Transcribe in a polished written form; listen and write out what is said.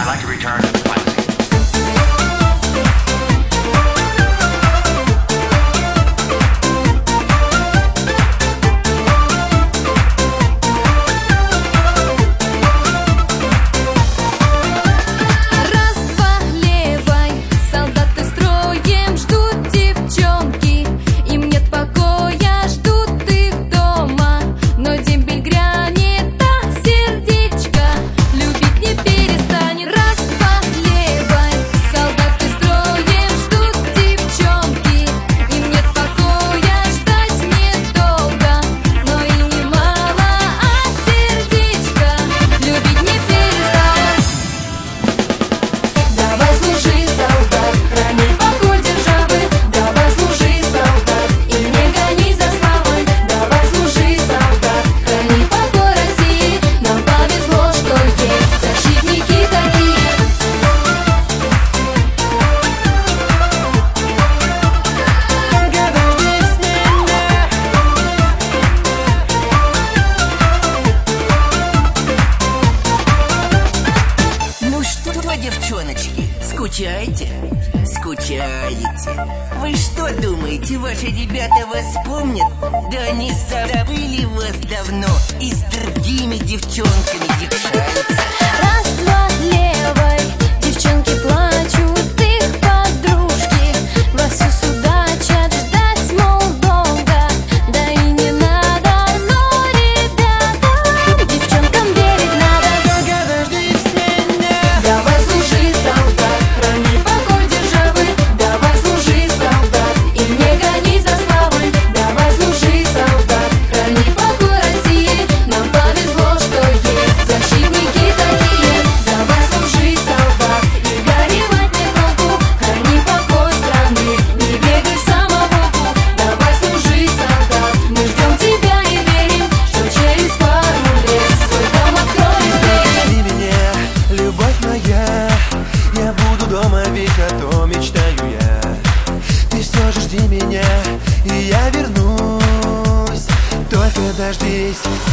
I'd like to return to the fantasy. Девчоночки, скучаете? Скучаете? Вы что думаете, ваши ребята вас помнят? Да они забыли вас давно и с другими девчонками якшаются. Раз, два, левой, девчонки плачут, их подружки вовсю судачат, ждать, мол, долго, да и не надо, но, ребята, девчонкам верить надо. Только дождись меня. Давай служи, солдат, храни покой державы. Давай служи, солдат, и не гони за славой. Давай служи, солдат, храни покой России. Нам повезло, что есть защитники такие. Давай служи, солдат, и горевать не толку. Храни покой страны, не бегай в самоволку. Давай служи, солдат, мы ждем тебя и верим, что через пару лет свой дом откроешь дверь. Жди меня, любовь моя, я буду дома, ведь о том мечтаю я. Ты все же жди меня, и я вернусь. Только дождись.